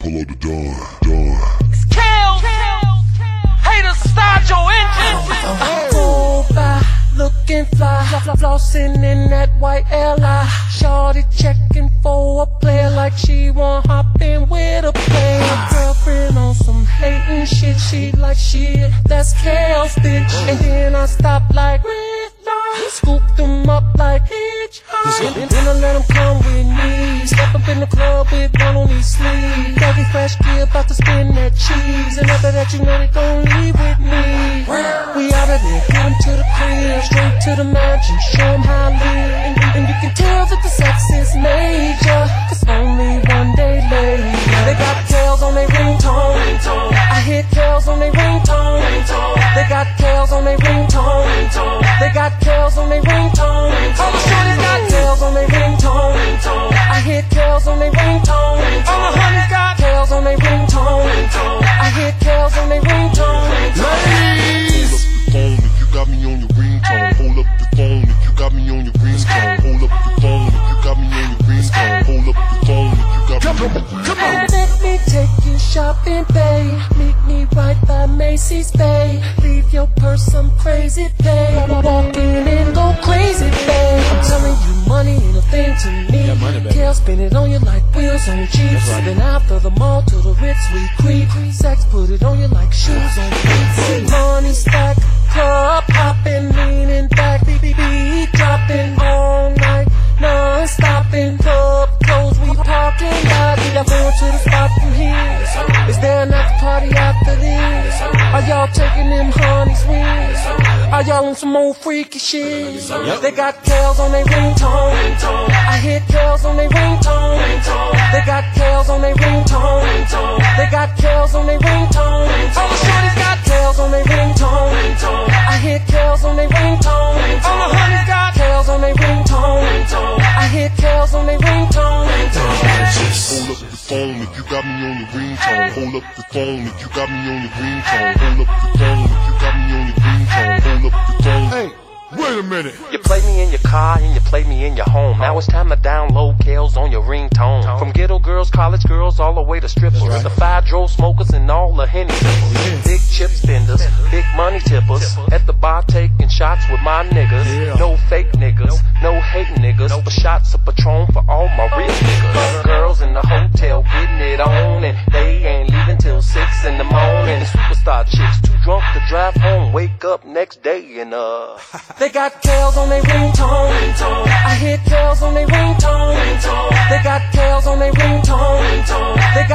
Hello to Dawn. It's Kels. Haters, start your engine. I go by, looking fly, flossing in that white L.I. Shorty checking for a player like she want hop in with a player. Girlfriend on some hating shit, she like shit, that's Kels, bitch. And then I stop like scoop them up like hitchhike. Then I let them come with me. Step up in the club with one on his sleeve. Doggy fresh kid about to spin that cheese. And after that you know they gon' leave with me. We out of there, get them to the crib, straight to the mansion, show them how I live. And you can tell that the sex is major, cause only one day later. They got Kels on their ringtone. I hit Kels on their ringtone. They got Kels on their ringtone. They got Kels on their ringtone. All the shorties got Kels on their ringtone. I hit Kels on their ringtone. All the honeys got Kels on their ringtone. I hit Kels on their ringtone. Ladies, hold up the phone if you got me on your ringtone. Hold up the phone if you got me on your ringtone. Hold up the phone if you got me on your ringtone. Come on, let me take you shopping, babe. Meet me right by Macy's, babe. Leave your purse some crazy, babe. Walk in and go crazy, babe. I'm telling you, money ain't a thing to me. Kels spin it on you like wheels on Jeeps. Then after the mall to the Ritz we creep. Sex put it on you like shoes on feet. Money stack, club hopping, leaning back, beat dropping all night, non-stopping. Club close, we parking lot. Y'all going to the spot from here? Is there an after party after this? Are y'all taking them honeys with? Are y'all on some old freaky shit? They got Kels on their ringtone. I hit Kels on their ringtone. They got Kels on their ringtone. They got Kels on their ringtone. All the shorties got Kels on their ringtone. I hit Kels on their ringtone. All the honeys got Kels on their ringtone. I hit Kels on their ringtone. Hold up the phone if you got me on your ringtone. Hold up the phone if you got me on your ringtone. Hold up the phone if you got me on your ringtone. Hold up the phone. Hey, wait a minute. You play me in your car and you play me in your home. Now it's time to download Kels on your ringtone. From ghetto girls, college girls, all the way to strippers. The 5-dro smokers and all the Henny sippers. Big chip spenders, big money tippers. At the bar taking shots with my niggas. No fake niggas, no hating niggas. But shots of Patron for all my real niggas. Girls in the hotel getting it on. And they ain't leaving till 6 in the morning. Superstar chicks too drunk to drive home. Wake up next day and They got Kels on their ringtone. I hit Kels on their ringtone. They got Kels on their ringtone. They